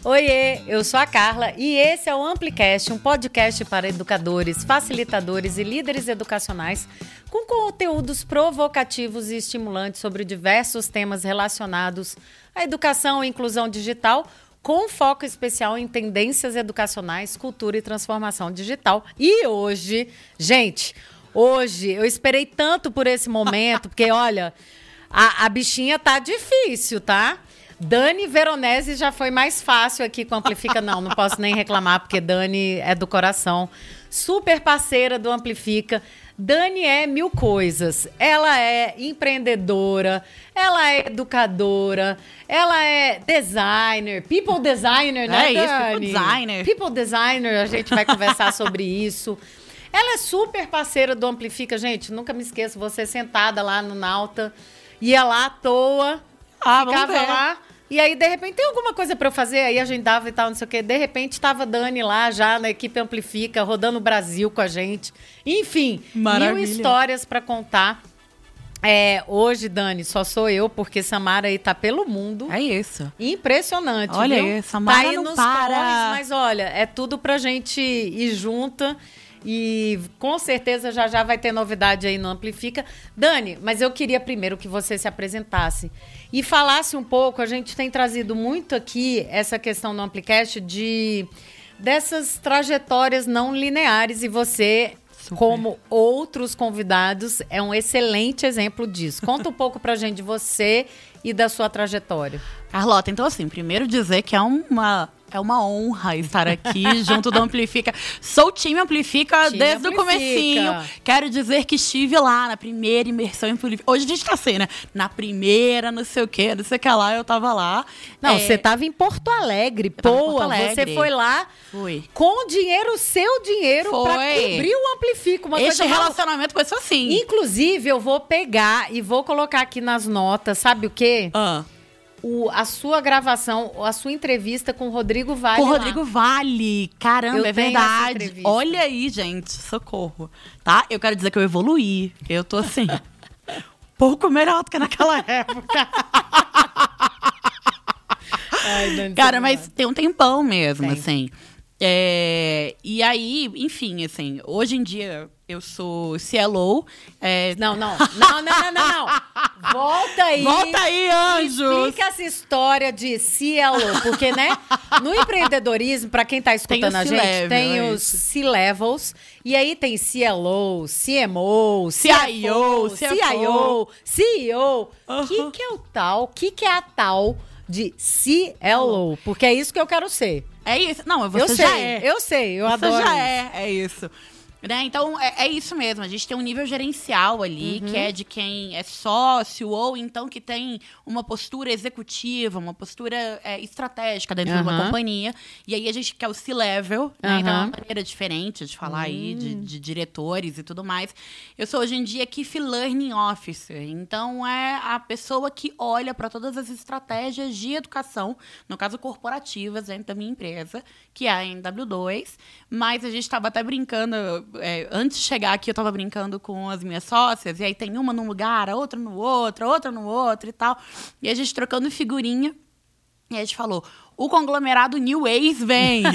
Oiê, eu sou a Carla e esse é o Amplicast, um podcast para educadores, facilitadores e líderes educacionais com conteúdos provocativos e estimulantes sobre diversos temas relacionados à educação e inclusão digital, com foco especial em tendências educacionais, cultura e transformação digital. E hoje, gente, eu esperei tanto por esse momento, porque olha, a bichinha tá difícil, tá? Dani Veronese já foi mais fácil aqui com o Amplifica. Não posso nem reclamar, porque Dani é do coração. Super parceira do Amplifica. Dani é mil coisas. Ela é empreendedora, ela é educadora, ela é designer, people designer, né, Dani? Isso, people designer. People designer, a gente vai conversar sobre isso. Ela é super parceira do Amplifica. Gente, nunca me esqueço, você sentada lá no Nauta, ia lá à toa, ficava lá. E aí, de repente, tem alguma coisa para eu fazer? Aí agendava e tal, não sei o quê. De repente, estava Dani lá já na equipe Amplifica, rodando o Brasil com a gente. Enfim, maravilha. Mil histórias para contar. Hoje, Dani, só sou eu, porque Samara aí tá pelo mundo. É isso. Impressionante, olha viu? aí, Samara tá aí não nos para. corres, mas olha, é tudo pra gente ir junta. E com certeza já vai ter novidade aí no Amplifica. Dani, mas eu queria primeiro que você se apresentasse e falasse um pouco. A gente tem trazido muito aqui essa questão no Amplicast dessas trajetórias não lineares, e você, super, como outros convidados, é um excelente exemplo disso. Conta um pouco pra gente de você e da sua trajetória. Carlota, então assim, primeiro dizer que é uma honra estar aqui junto do Amplifica. Sou time Amplifica desde o comecinho. Quero dizer que estive lá na primeira imersão em Amplifica. Hoje a gente tá assim, né? Na primeira, não sei o que lá, eu tava lá. Não, você tava em Porto Alegre. Pô, você foi lá com seu dinheiro pra cobrir o Amplifica. Esse relacionamento começou assim. Inclusive, eu vou pegar e vou colocar aqui nas notas, sabe o quê? A sua gravação, a sua entrevista com o Rodrigo Vale. Com o Rodrigo Vale. Caramba, é verdade. Olha aí, gente. Socorro. Tá? Eu quero dizer que eu evoluí. Eu tô assim, pouco melhor do que naquela época. Ai, Dani, cara, mas tem um tempão mesmo, assim. E aí, enfim, assim, hoje em dia eu sou CLO. Não. Volta aí, anjos. Explica essa história de CLO, porque, né, no empreendedorismo, para quem tá escutando a gente, tem os C-levels, e aí tem CLO, CMO, CIO, CEO. O que é o tal? O que é a tal de CLO? Porque é isso que eu quero ser. É isso. Não, você já é. Eu sei, eu adoro isso. Você já é isso. Né? Então, é isso mesmo. A gente tem um nível gerencial ali, que é de quem é sócio ou então que tem uma postura executiva, uma postura estratégica dentro de uma companhia. E aí a gente quer o C-level, né? Então é uma maneira diferente de falar aí, de diretores e tudo mais. Eu sou hoje em dia Chief Learning Officer. Então, é a pessoa que olha para todas as estratégias de educação, no caso corporativas, dentro da minha empresa, que é a NW2. Mas a gente estava até brincando... antes de chegar aqui, eu tava brincando com as minhas sócias, e aí tem uma num lugar, a outra no outro, a outra no outro e tal. E a gente trocando figurinha, e a gente falou, o conglomerado New Ways vem.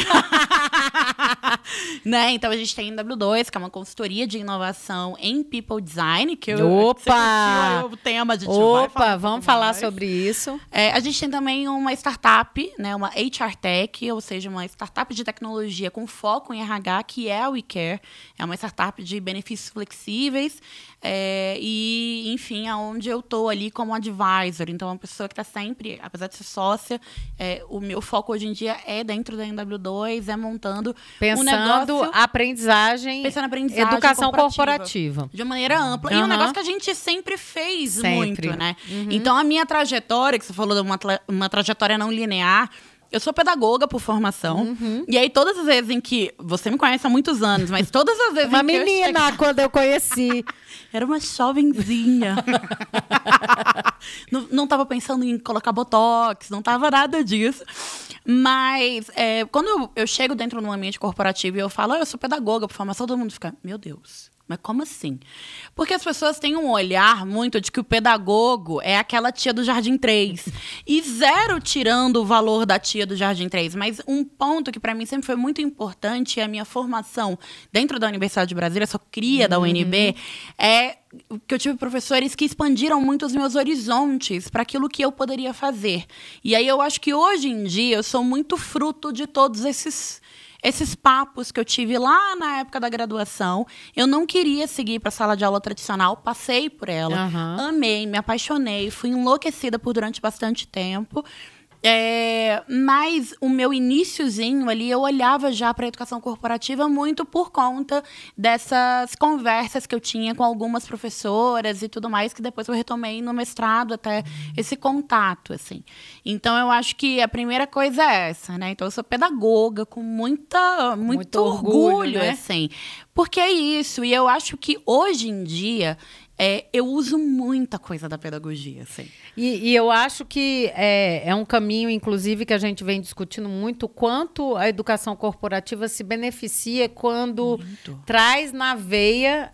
Né? Então, a gente tem NW2, que é uma consultoria de inovação em People Design, que eu... Opa! O tema, a gente vai falar vamos falar sobre isso. A gente tem também uma startup, né, uma HR Tech, ou seja, uma startup de tecnologia com foco em RH, que é a WeCare. É uma startup de benefícios flexíveis, e, enfim, aonde eu tô ali como advisor. Então, uma pessoa que está sempre, apesar de ser sócia, o meu foco hoje em dia é dentro da NW2, montando pensando um negócio... aprendizagem, educação corporativa. De uma maneira ampla. E um negócio que a gente sempre fez muito, né? Então, a minha trajetória, que você falou de uma trajetória não linear, eu sou pedagoga por formação. E aí, todas as vezes em que... Você me conhece há muitos anos, mas todas as vezes uma em que menina, quando eu conheci. Era uma jovenzinha. Não tava pensando em colocar botox, não tava nada disso. Mas quando eu chego dentro de um ambiente corporativo e eu falo, eu sou pedagoga por formação, todo mundo fica, meu Deus, mas como assim? Porque as pessoas têm um olhar muito de que o pedagogo é aquela tia do Jardim 3. E zero tirando o valor da tia do Jardim 3. Mas um ponto que para mim sempre foi muito importante é a minha formação dentro da Universidade de Brasília, sou cria da UNB, é que eu tive professores que expandiram muito os meus horizontes para aquilo que eu poderia fazer. E aí eu acho que hoje em dia eu sou muito fruto de todos esses papos que eu tive lá na época da graduação. Eu não queria seguir para a sala de aula tradicional, passei por ela, amei, me apaixonei, fui enlouquecida durante bastante tempo. Mas o meu iniciozinho ali, eu olhava já para a educação corporativa muito por conta dessas conversas que eu tinha com algumas professoras e tudo mais, que depois eu retomei no mestrado, até esse contato, assim. Então, eu acho que a primeira coisa é essa, né? Então, eu sou pedagoga com muito orgulho, né? Assim. Porque é isso. E eu acho que, hoje em dia, eu uso muita coisa da pedagogia, assim. E eu acho que é um caminho, inclusive, que a gente vem discutindo muito, quanto a educação corporativa se beneficia quando traz na veia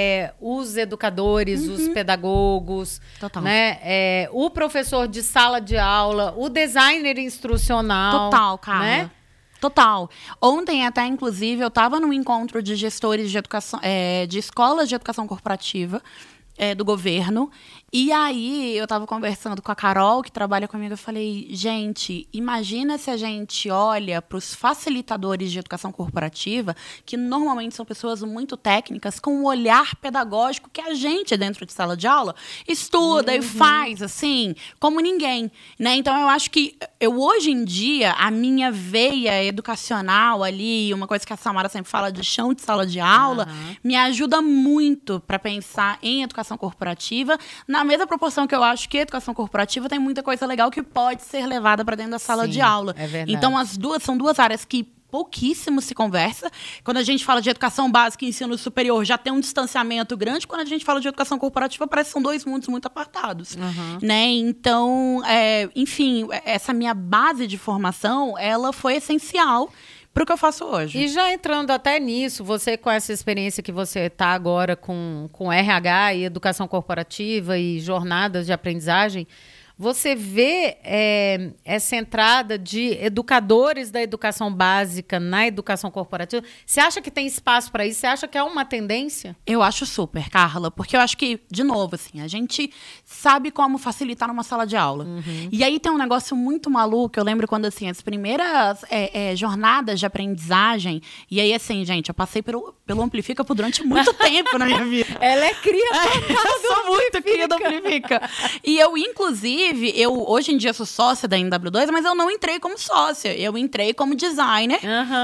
os educadores, os pedagogos, né? O professor de sala de aula, o designer instrucional. Total, cara. Né? Total. Ontem, até, inclusive, eu estava num encontro de gestores de educação, de escolas de educação corporativa do governo. E aí, eu estava conversando com a Carol, que trabalha comigo, eu falei, gente, imagina se a gente olha para os facilitadores de educação corporativa, que normalmente são pessoas muito técnicas, com um olhar pedagógico que a gente, dentro de sala de aula, estuda e faz, assim, como ninguém, né? Então, eu acho que hoje em dia, a minha veia educacional ali, uma coisa que a Samara sempre fala de chão de sala de aula, me ajuda muito para pensar em educação corporativa, na mesma proporção que eu acho que a educação corporativa tem muita coisa legal que pode ser levada para dentro da sala de aula. É verdade. Então, são duas áreas que pouquíssimo se conversa. Quando a gente fala de educação básica e ensino superior, já tem um distanciamento grande. Quando a gente fala de educação corporativa, parece que são dois mundos muito apartados. Né? Então, enfim, essa minha base de formação, ela foi essencial para o que eu faço hoje. E já entrando até nisso, você com essa experiência que você está agora com RH e educação corporativa e jornadas de aprendizagem, você vê essa entrada de educadores da educação básica na educação corporativa? Você acha que tem espaço para isso? Você acha que é uma tendência? Eu acho super, Carla, porque eu acho que, de novo, assim, a gente sabe como facilitar numa sala de aula. E aí tem um negócio muito maluco, eu lembro quando, assim, as primeiras jornadas de aprendizagem, e aí, assim, gente, eu passei pelo Amplifica durante muito tempo na minha vida. Ela é cria eu sou muito cria do Amplifica. E eu, inclusive, hoje em dia sou sócia da NW2, mas eu não entrei como sócia. Eu entrei como designer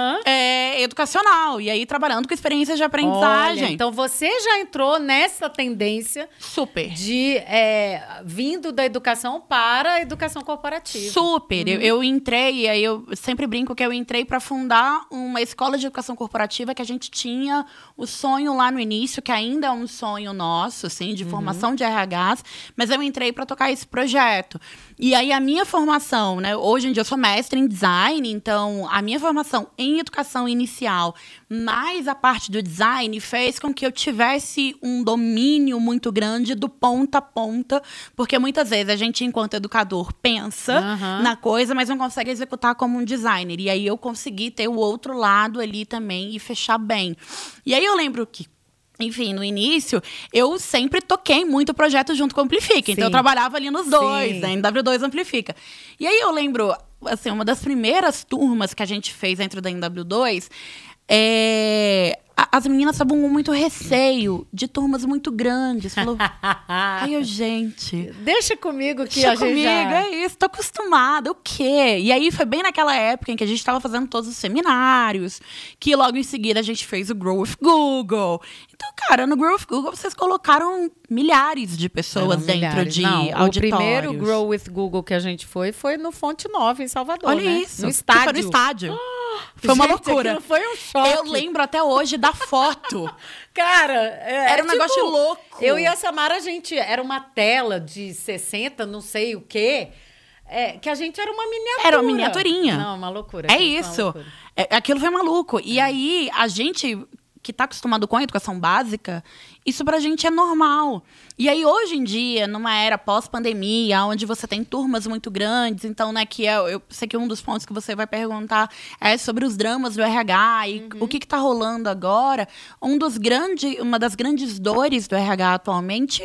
educacional. E aí, trabalhando com experiências de aprendizagem. Olha, então, você já entrou nessa tendência super de vindo da educação para a educação corporativa. Super. Eu entrei, e aí eu sempre brinco que eu entrei para fundar uma escola de educação corporativa que a gente tinha o sonho lá no início, que ainda é um sonho nosso, assim, de formação de RHs, mas eu entrei para tocar esse projeto. E aí, a minha formação, né? Hoje em dia eu sou mestre em design, então a minha formação em educação inicial, mais a parte do design, fez com que eu tivesse um domínio muito grande do ponta a ponta, porque muitas vezes a gente, enquanto educador, pensa na coisa, mas não consegue executar como um designer. E aí eu consegui ter o outro lado ali também e fechar bem. E aí eu lembro que, enfim, no início, eu sempre toquei muito projeto junto com o Amplifica. Então, eu trabalhava ali nos dois, né? NW2 Amplifica. E aí, eu lembro, assim, uma das primeiras turmas que a gente fez dentro da NW2, as meninas estavam com muito receio de turmas muito grandes. Falou, ai, gente... Deixa comigo que deixa a gente comigo, já... é isso, tô acostumada, o quê? E aí, foi bem naquela época em que a gente estava fazendo todos os seminários, que logo em seguida a gente fez o Grow with Google. Então, cara, no Grow with Google vocês colocaram milhares de pessoas dentro de auditórios. O primeiro Grow with Google que a gente foi no Fonte Nova, em Salvador. Olha né? isso. No estádio. Foi no estádio. Foi uma loucura. Foi um choque. Eu lembro até hoje da foto. Cara, era um negócio louco. Eu e a Samara, a gente era uma tela de 60, não sei o quê, que a gente era uma miniatura. Era uma miniaturinha. Não, uma loucura. É isso. Aquilo foi maluco. E aí, a gente que está acostumado com a educação básica, isso pra gente é normal. E aí, hoje em dia, numa era pós-pandemia, onde você tem turmas muito grandes, então, né, que eu sei que um dos pontos que você vai perguntar é sobre os dramas do RH e o que está rolando agora. Uma das grandes dores do RH atualmente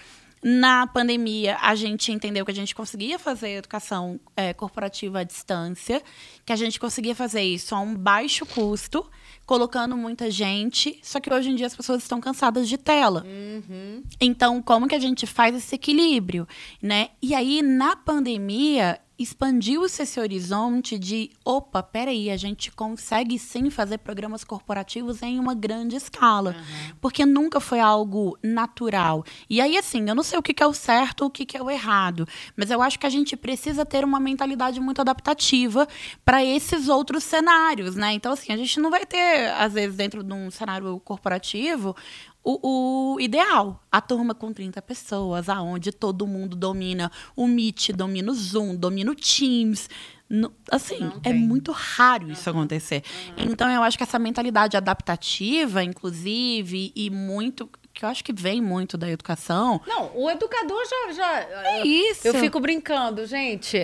na pandemia, a gente entendeu que a gente conseguia fazer educação corporativa à distância, que a gente conseguia fazer isso a um baixo custo, colocando muita gente, só que hoje em dia as pessoas estão cansadas de tela. Então, como que a gente faz esse equilíbrio, né? E aí, na pandemia, expandiu-se esse horizonte de, peraí, a gente consegue sim fazer programas corporativos em uma grande escala. Porque nunca foi algo natural. E aí, assim, eu não sei o que é o certo, o que é o errado, mas eu acho que a gente precisa ter uma mentalidade muito adaptativa para esses outros cenários, né? Então, assim, a gente não vai ter, às vezes, dentro de um cenário corporativo, o ideal, a turma com 30 pessoas, aonde todo mundo domina o Meet, domina o Zoom, domina o Teams. Assim, é muito raro isso acontecer. Então, eu acho que essa mentalidade adaptativa, inclusive, e muito... que eu acho que vem muito da educação. Não, o educador já é isso. Eu fico brincando, gente.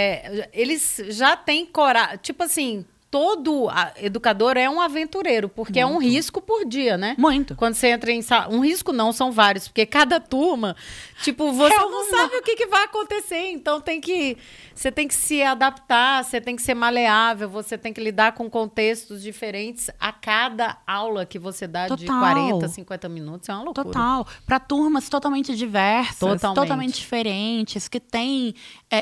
Eles já têm coragem. Tipo assim, todo educador é um aventureiro, porque muito. É um risco por dia, né? Muito. Quando você entra em sala... Um risco não, são vários, porque cada turma, tipo, você não sabe o que vai acontecer. Então, você tem que se adaptar, você tem que ser maleável, você tem que lidar com contextos diferentes a cada aula que você dá. Total. De 40, 50 minutos. É uma loucura. Total. Para turmas totalmente diversas, totalmente diferentes, que têm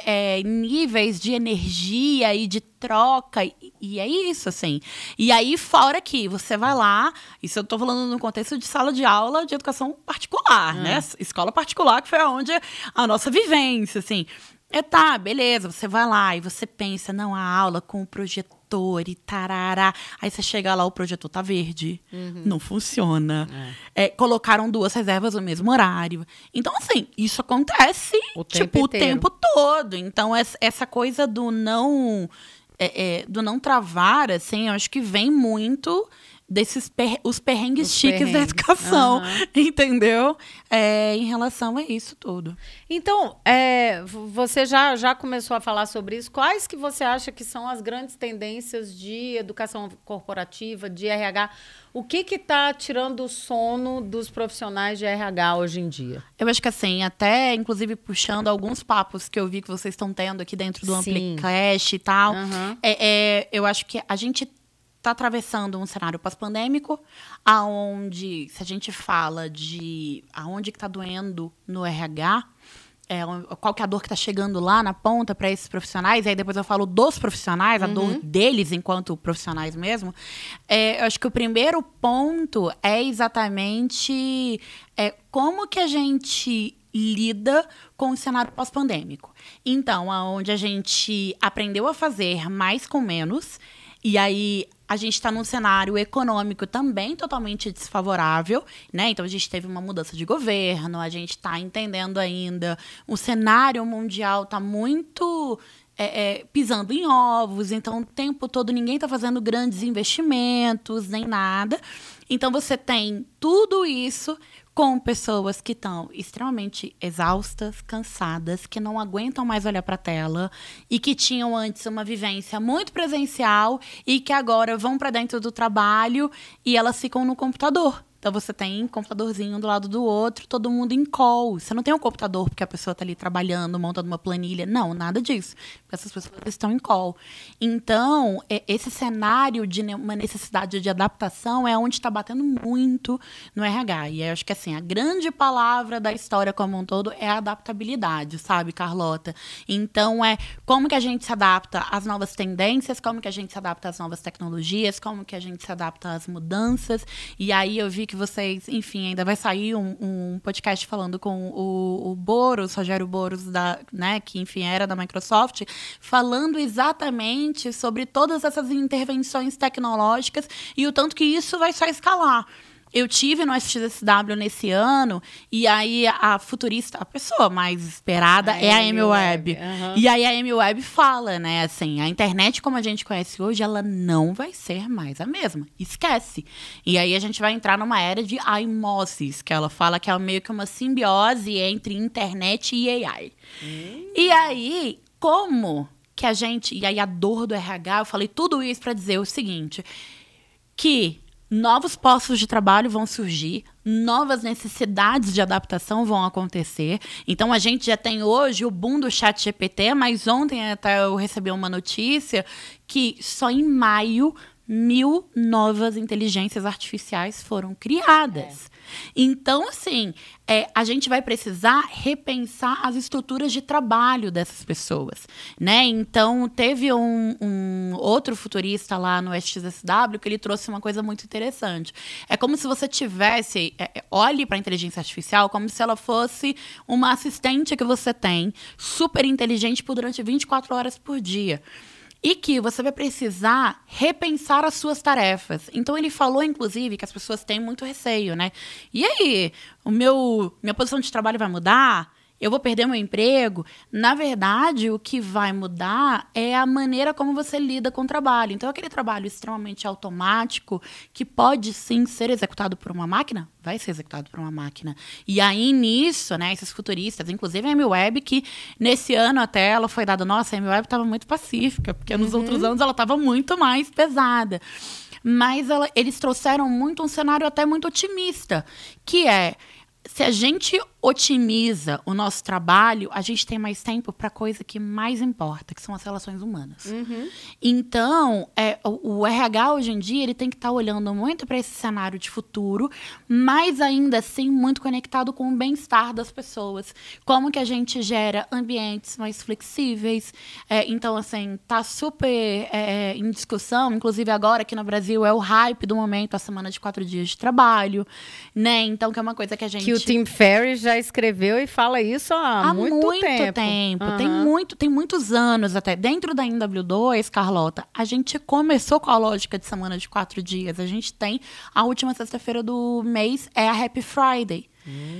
níveis de energia e de troca, e é isso, assim. E aí, fora que você vai lá, isso eu tô falando no contexto de sala de aula de educação particular, né? Escola particular, que foi onde a nossa vivência, assim. Tá, beleza, você vai lá e você pensa, não, a aula com o projetor e tarará. Aí você chega lá, o projetor tá verde. Não funciona. Colocaram 2 reservas no mesmo horário. Então, assim, isso acontece o tempo todo. Então, essa coisa do não travar, assim, eu acho que vem muito desses os perrengues chiques da educação, entendeu? Em relação a isso tudo. Então, você já começou a falar sobre isso. Quais que você acha que são as grandes tendências de educação corporativa, de RH? O que está tirando o sono dos profissionais de RH hoje em dia? Eu acho que assim, até inclusive puxando alguns papos que eu vi que vocês estão tendo aqui dentro do Amplicast e tal, eu acho que a gente está atravessando um cenário pós-pandêmico, aonde, se a gente fala de aonde que está doendo no RH, qual que é a dor que está chegando lá na ponta para esses profissionais, e aí depois eu falo dos profissionais, a dor deles enquanto profissionais mesmo, eu acho que o primeiro ponto é exatamente como que a gente lida com o cenário pós-pandêmico. Então, aonde a gente aprendeu a fazer mais com menos, e aí a gente está num cenário econômico também totalmente desfavorável, né? Então, a gente teve uma mudança de governo, a gente está entendendo ainda, o cenário mundial está muito pisando em ovos, então o tempo todo ninguém está fazendo grandes investimentos, nem nada. Então, você tem tudo isso com pessoas que estão extremamente exaustas, cansadas, que não aguentam mais olhar para a tela e que tinham antes uma vivência muito presencial e que agora vão para dentro do trabalho e elas ficam no computador. Então, você tem um computadorzinho um do lado do outro, todo mundo em call. Você não tem um computador porque a pessoa está ali trabalhando, montando uma planilha. Não, nada disso. Porque essas pessoas estão em call. Então, esse cenário de uma necessidade de adaptação é onde está batendo muito no RH. E eu acho que, assim, a grande palavra da história como um todo é a adaptabilidade, sabe, Carlota? Então, como que a gente se adapta às novas tendências, como que a gente se adapta às novas tecnologias, como que a gente se adapta às mudanças. E aí, eu vi que vocês, enfim, ainda vai sair um podcast falando com o Boros, Rogério Boros, né, que, enfim, era da Microsoft, falando exatamente sobre todas essas intervenções tecnológicas e o tanto que isso vai só escalar. Eu tive no SXSW nesse ano, e aí a futurista, a pessoa mais esperada é a Amy Webb. Uhum. E aí a Amy Webb fala, né, assim, a internet como a gente conhece hoje, ela não vai ser mais a mesma. Esquece. E aí a gente vai entrar numa era de osmoses, que ela fala que é meio que uma simbiose entre internet e AI. E aí, como que a gente... E aí a dor do RH, eu falei tudo isso para dizer o seguinte, que novos postos de trabalho vão surgir, novas necessidades de adaptação vão acontecer. Então, a gente já tem hoje o boom do ChatGPT, mas ontem até eu recebi uma notícia que só em maio 1.000 novas inteligências artificiais foram criadas. Então, assim, a gente vai precisar repensar as estruturas de trabalho dessas pessoas, né? Então, teve um outro futurista lá no SXSW que ele trouxe uma coisa muito interessante. É como se você tivesse... olhe para a inteligência artificial como se ela fosse uma assistente que você tem, super inteligente durante 24 horas por dia. E que você vai precisar repensar as suas tarefas. Então, ele falou, inclusive, que as pessoas têm muito receio, né? E aí, minha posição de trabalho vai mudar? Eu vou perder meu emprego? Na verdade, o que vai mudar é a maneira como você lida com o trabalho. Então, aquele trabalho extremamente automático, que pode, sim, ser executado por uma máquina, vai ser executado por uma máquina. E aí, nisso, né, esses futuristas, inclusive a Amy Webb, que nesse ano até ela foi dada... Nossa, a Amy Webb estava muito pacífica, porque nos outros anos ela estava muito mais pesada. Mas eles trouxeram muito um cenário até muito otimista, que é... Se a gente otimiza o nosso trabalho, a gente tem mais tempo para a coisa que mais importa, que são as relações humanas. Então, o RH hoje em dia ele tem que estar olhando muito para esse cenário de futuro, mas ainda assim muito conectado com o bem-estar das pessoas. Como que a gente gera ambientes mais flexíveis. Então, assim, tá super em discussão, inclusive agora aqui no Brasil é o hype do momento, a semana de 4 dias de trabalho, né? Então, que é uma coisa que a gente... Que o Tim Ferriss já escreveu e fala isso há muito tempo. Tem muitos anos até. Dentro da NW2, Carlota, a gente começou com a lógica de semana de 4 dias. A gente tem a última sexta-feira do mês, é a Happy Friday.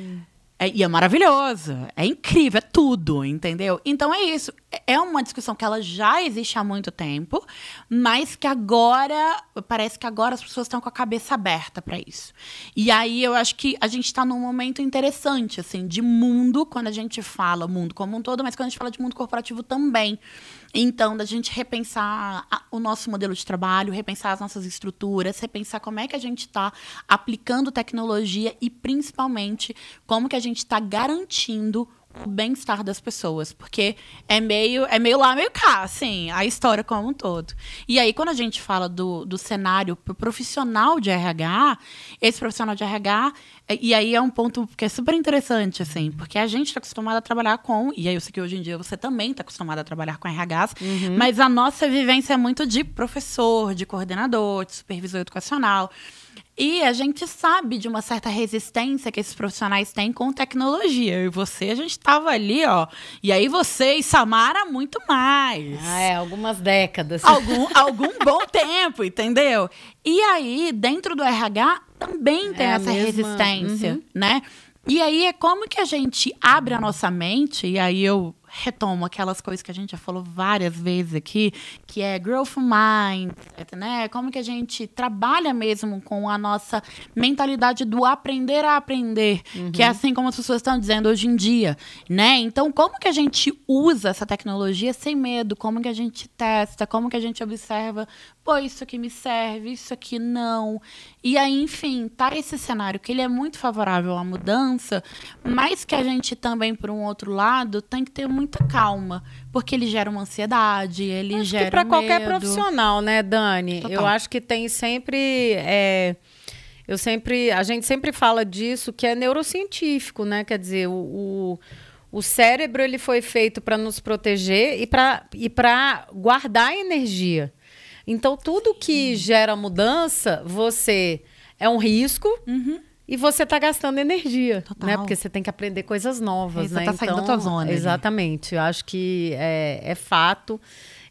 E é maravilhoso, é incrível, é tudo, entendeu? Então é isso. É uma discussão que ela já existe há muito tempo, mas que agora, parece que agora as pessoas estão com a cabeça aberta para isso. E aí eu acho que a gente está num momento interessante, assim, de mundo, quando a gente fala mundo como um todo, mas quando a gente fala de mundo corporativo também. Então, da gente repensar o nosso modelo de trabalho, repensar as nossas estruturas, repensar como é que a gente está aplicando tecnologia e, principalmente, como que a gente está garantindo o bem-estar das pessoas, porque é meio lá, meio cá, assim, a história como um todo. E aí, quando a gente fala do cenário pro profissional de RH, esse profissional de RH, e aí é um ponto que é super interessante, assim, porque a gente está acostumado a trabalhar com, e aí eu sei que hoje em dia você também está acostumado a trabalhar com RHs, mas a nossa vivência é muito de professor, de coordenador, de supervisor educacional. E a gente sabe de uma certa resistência que esses profissionais têm com tecnologia. Eu e você, a gente estava ali, ó. E aí você e Samara, muito mais. Algumas décadas. Algum bom tempo, entendeu? E aí, dentro do RH, também tem essa resistência, né? E aí, é como que a gente abre a nossa mente, e aí eu retomo aquelas coisas que a gente já falou várias vezes aqui, que é growth mindset, né? Como que a gente trabalha mesmo com a nossa mentalidade do aprender a aprender, que é assim como as pessoas estão dizendo hoje em dia, né? Então, como que a gente usa essa tecnologia sem medo? Como que a gente testa? Como que a gente observa? Pô, isso aqui me serve, isso aqui não. E aí, enfim, tá esse cenário que ele é muito favorável à mudança, mas que a gente também, por um outro lado, tem que ter muita calma, porque ele gera uma ansiedade, ele gera que para medo. qualquer profissional, né, Dani? Total. Eu acho que tem sempre... a gente sempre fala disso, que é neurocientífico, né? Quer dizer, o cérebro ele foi feito para nos proteger e para guardar energia. Então, tudo que gera mudança, você é um risco e você está gastando energia, né? Porque você tem que aprender coisas novas, né? Você está saindo da tua zona. Exatamente. Eu acho que é fato.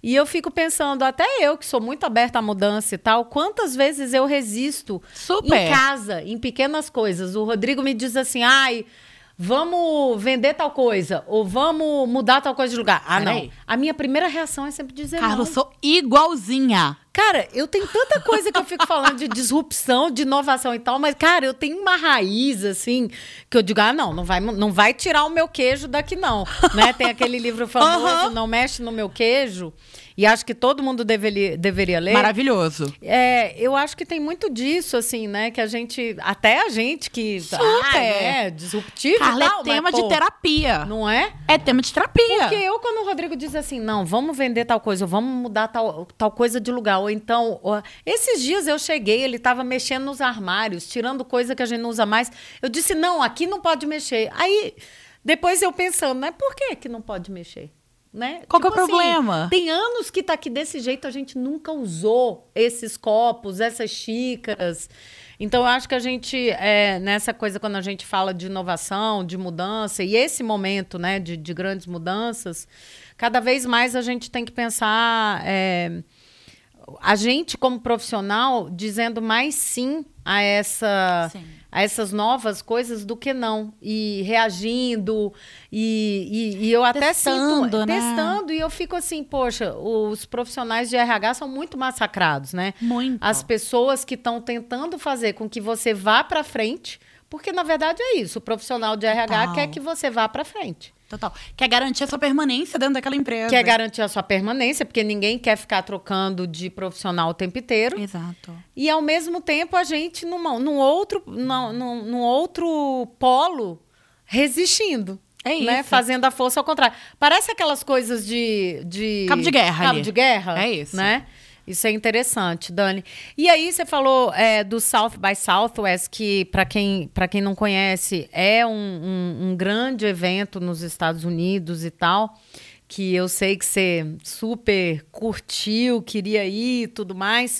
E eu fico pensando, até eu que sou muito aberta à mudança e tal, quantas vezes eu resisto em casa, em pequenas coisas. O Rodrigo me diz assim, ai, vamos vender tal coisa, ou vamos mudar tal coisa de lugar. Ah, não. A minha primeira reação é sempre dizer não. Carla, eu sou igualzinha. Cara, eu tenho tanta coisa que eu fico falando de disrupção, de inovação e tal, mas, cara, eu tenho uma raiz, assim, que eu digo, não vai tirar o meu queijo daqui, não. Né? Tem aquele livro famoso, Não Mexe no Meu Queijo, e acho que todo mundo deveria ler. Maravilhoso. Eu acho que tem muito disso, assim, né? Que até a gente que... disruptivo Carla, e tal, é tema mas, de terapia. Não é? É tema de terapia. Porque quando o Rodrigo diz assim, não, vamos vender tal coisa, ou vamos mudar tal coisa de lugar, ou então... esses dias eu cheguei, ele estava mexendo nos armários, tirando coisa que a gente não usa mais. Eu disse, não, aqui não pode mexer. Aí, depois eu pensando, né? Por que não pode mexer? Né? Qual que é o problema? Tem anos que tá aqui desse jeito, a gente nunca usou esses copos, essas xícaras. Então, eu acho que a gente, nessa coisa, quando a gente fala de inovação, de mudança, e esse momento, né, de grandes mudanças, cada vez mais a gente tem que pensar... a gente, como profissional, dizendo mais sim a essas novas coisas do que não. E reagindo. E eu até sinto... né? Testando. E eu fico assim, poxa, os profissionais de RH são muito massacrados, né? Muito. As pessoas que estão tentando fazer com que você vá para frente... Porque, na verdade, é isso. O profissional de RH quer que você vá para frente. Total. Quer garantir a sua permanência dentro daquela empresa. Quer garantir a sua permanência, porque ninguém quer ficar trocando de profissional o tempo inteiro. Exato. E, ao mesmo tempo, a gente, num outro polo, resistindo. É isso. Né? Fazendo a força ao contrário. Parece aquelas coisas de... Cabo de guerra. Cabo de guerra. É isso. Né? Isso é interessante, Dani. E aí você falou do South by Southwest, que, para quem não conhece, é um grande evento nos Estados Unidos e tal, que eu sei que você super curtiu, queria ir e tudo mais.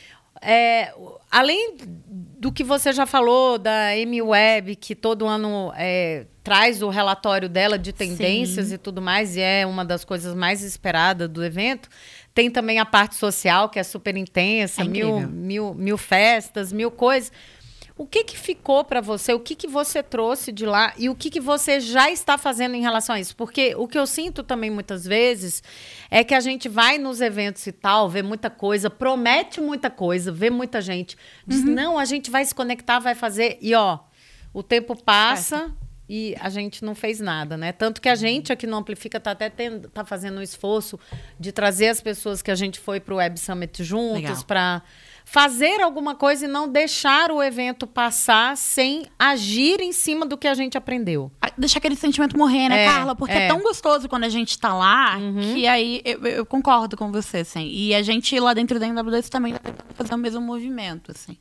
Além do que você já falou da Amy Webb, que todo ano traz o relatório dela de tendências Sim. e tudo mais, e é uma das coisas mais esperadas do evento, tem também a parte social, que é super intensa, mil festas, mil coisas. O que ficou para você? O que você trouxe de lá? E o que você já está fazendo em relação a isso? Porque o que eu sinto também muitas vezes é que a gente vai nos eventos e tal, vê muita coisa, promete muita coisa, vê muita gente. Diz, não, a gente vai se conectar, vai fazer. E, o tempo passa e a gente não fez nada, né? Tanto que a gente aqui no Amplifica tá fazendo um esforço de trazer as pessoas que a gente foi para o Web Summit juntos para... fazer alguma coisa e não deixar o evento passar sem agir em cima do que a gente aprendeu. Deixar aquele sentimento morrer, né, Carla? Porque é tão gostoso quando a gente tá lá, que aí eu concordo com você, assim. E a gente lá dentro da NWS também tá tentando fazer o mesmo movimento, assim.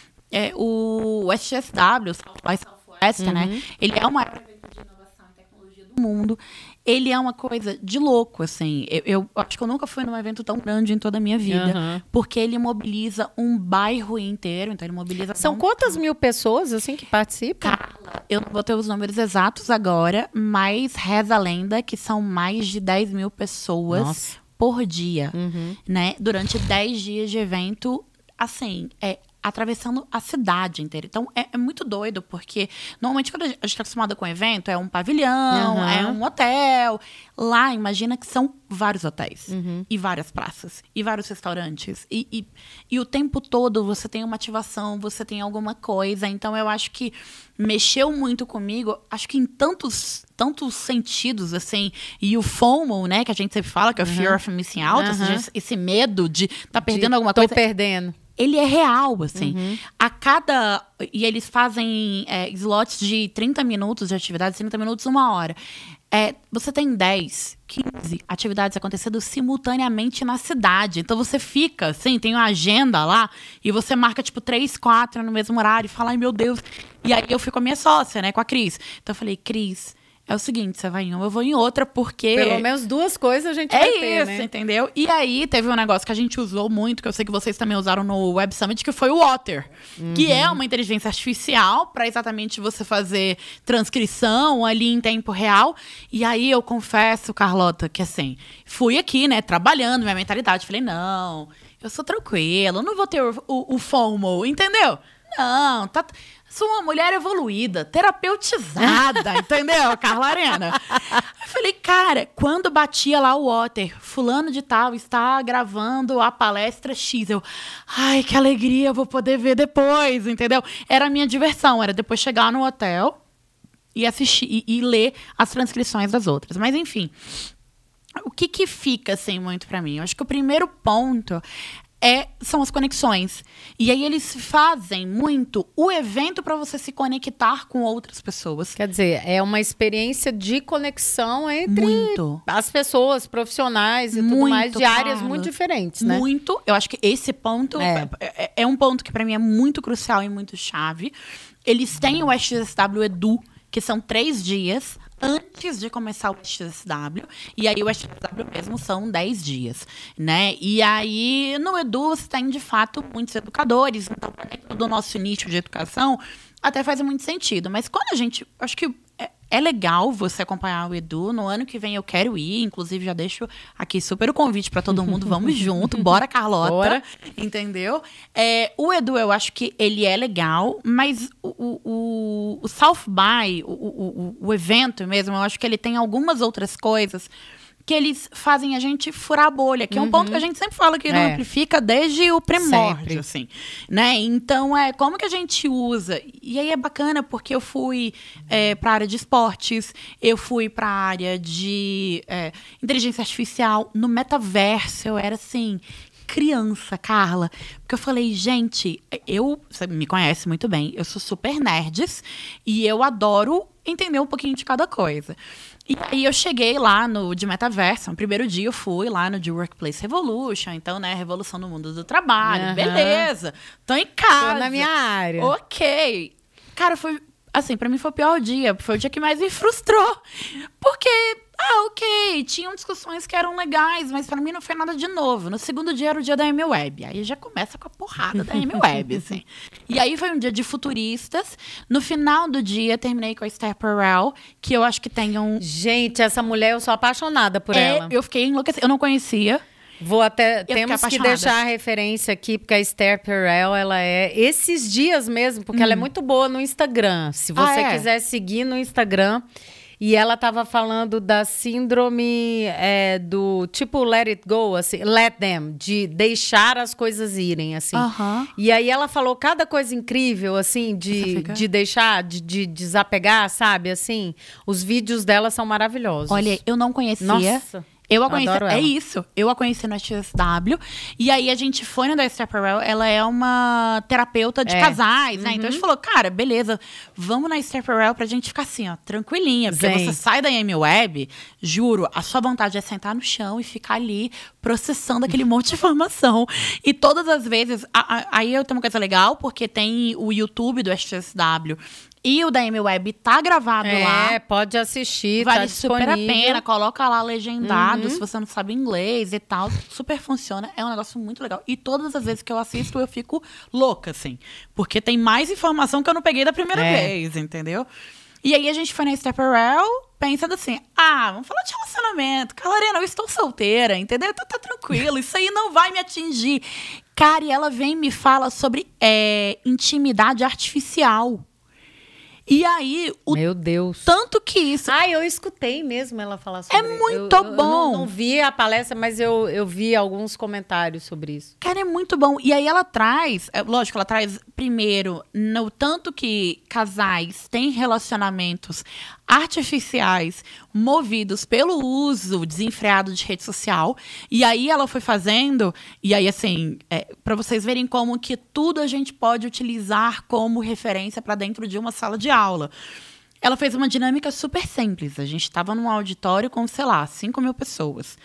O SXSW, o South by Southwest, né? Ele é o maior evento de inovação e tecnologia do mundo. Ele é uma coisa de louco, assim. Eu acho que eu nunca fui num evento tão grande em toda a minha vida. Porque ele mobiliza um bairro inteiro. Então, ele mobiliza... São quantas mil pessoas, assim, que participam? Carla, eu não vou ter os números exatos agora, mas reza a lenda que são mais de 10 mil pessoas por dia, né? Durante 10 dias de evento, assim, atravessando a cidade inteira. Então, é muito doido, porque normalmente quando a gente está acostumado com evento, é um pavilhão, é um hotel. Lá, imagina que são vários hotéis, e várias praças, e vários restaurantes. E o tempo todo você tem uma ativação, você tem alguma coisa. Então, eu acho que mexeu muito comigo, acho que em tantos sentidos, assim. E o FOMO, né, que a gente sempre fala, que é o Fear of Missing Out, ou seja, esse medo de estar perdendo alguma coisa. Tô perdendo. Ele é real, assim. E eles fazem slots de 30 minutos de atividade, 30 minutos, 1 hora. Você tem 10, 15 atividades acontecendo simultaneamente na cidade. Então, você fica, assim, tem uma agenda lá, e você marca, 3, 4 no mesmo horário, e fala, ai, meu Deus. E aí, eu fui com a minha sócia, né, com a Cris. Então, eu falei, Cris, é o seguinte, você vai em uma, eu vou em outra, porque... Pelo menos 2 coisas a gente vai ter, É isso, né? entendeu? E aí, teve um negócio que a gente usou muito, que eu sei que vocês também usaram no Web Summit, que foi o Otter. Que é uma inteligência artificial para exatamente você fazer transcrição ali em tempo real. E aí, eu confesso, Carlota, que assim, fui aqui, né, trabalhando minha mentalidade. Falei, não, eu sou tranquila, eu não vou ter o FOMO, entendeu? Não, sou uma mulher evoluída, terapeutizada, entendeu, Carla Arena? Eu falei, cara, quando batia lá o Otter, fulano de tal está gravando a palestra X, ai, que alegria, eu vou poder ver depois, entendeu? Era a minha diversão, era depois chegar no hotel e assistir e ler as transcrições das outras. Mas, enfim, o que fica, assim, muito pra mim? Eu acho que o primeiro ponto são as conexões. E aí eles fazem muito o evento para você se conectar com outras pessoas. Quer dizer, é uma experiência de conexão entre as pessoas, profissionais e tudo mais, de áreas muito diferentes, né? Muito. Eu acho que esse ponto é um ponto que para mim é muito crucial e muito chave. Eles têm o XSW Edu, que são 3 dias antes de começar o XSW. E aí o XSW mesmo são 10 dias, né? E aí no Edu você tem, de fato, muitos educadores. Então, dentro do nosso nicho de educação, até faz muito sentido. Mas quando a gente... Acho que é legal você acompanhar o Edu. No ano que vem eu quero ir. Inclusive, já deixo aqui super o convite para todo mundo. Vamos junto. Bora, Carlota. Bora. Entendeu? O Edu, eu acho que ele é legal. Mas o South by, o evento mesmo, eu acho que ele tem algumas outras coisas que eles fazem a gente furar a bolha, que é um ponto que a gente sempre fala que não amplifica desde o primórdio, assim, né? Então, como que a gente usa? E aí é bacana, porque eu fui para a área de esportes, eu fui para a área de inteligência artificial, no metaverso, eu era assim... criança, Carla, porque eu falei, gente, você me conhece muito bem, eu sou super nerds e eu adoro entender um pouquinho de cada coisa. E aí eu cheguei lá de metaverso, no primeiro dia eu fui lá no de Workplace Revolution, então, né, revolução no mundo do trabalho, beleza, tô em casa. Tô na minha área. Ok. Cara, foi, assim, pra mim foi o pior dia, foi o dia que mais me frustrou, porque... ok, tinham discussões que eram legais, mas pra mim não foi nada de novo. No segundo dia era o dia da MWeb. Aí já começa com a porrada da MWeb, assim. E aí foi um dia de futuristas. No final do dia, terminei com a Esther Perel, que eu acho que tem um... Gente, essa mulher, eu sou apaixonada por ela. Eu fiquei enlouquecida. Eu não conhecia. Temos que deixar a referência aqui, porque a Esther Perel, ela é esses dias mesmo, porque ela é muito boa no Instagram. Se você quiser seguir no Instagram... E ela estava falando da síndrome do tipo let it go, assim, let them, de deixar as coisas irem, assim. E aí ela falou cada coisa incrível, assim, de deixar, de desapegar, sabe? Assim, os vídeos dela são maravilhosos. Olha, eu não conhecia. Nossa. Eu a conheci, adoro ela. é isso. Eu a conheci no XSW. E aí a gente foi no da Esther Perel. Ela é uma terapeuta de casais, né? Então a gente falou, cara, beleza, vamos na Esther Perel pra gente ficar assim, ó, tranquilinha. Porque você sai da MWeb, juro, a sua vontade é sentar no chão e ficar ali processando aquele monte de informação. E todas as vezes, aí eu tenho uma coisa legal, porque tem o YouTube do XSW. E o da MWeb tá gravado lá. Pode assistir, vale tá super a pena. Coloca lá legendado, se você não sabe inglês e tal. Super funciona. É um negócio muito legal. E todas as vezes que eu assisto, eu fico louca, assim. Porque tem mais informação que eu não peguei da primeira vez, entendeu? E aí a gente foi na Esther Perel, pensando assim, vamos falar de relacionamento. Carla, eu estou solteira, entendeu? Então tá tranquilo, isso aí não vai me atingir. Cara, e ela vem e me fala sobre intimidade artificial. E aí, meu Deus, tanto que isso... eu escutei mesmo ela falar sobre isso. É muito bom. Eu não vi a palestra, mas eu vi alguns comentários sobre isso. Cara, é muito bom. E aí ela traz... lógico, ela traz primeiro no tanto que casais têm relacionamentos artificiais movidos pelo uso desenfreado de rede social. E aí ela foi fazendo... E aí, assim, para vocês verem como que tudo a gente pode utilizar como referência para dentro de uma sala de aula. Ela fez uma dinâmica super simples. A gente estava num auditório com, sei lá, 5 mil pessoas.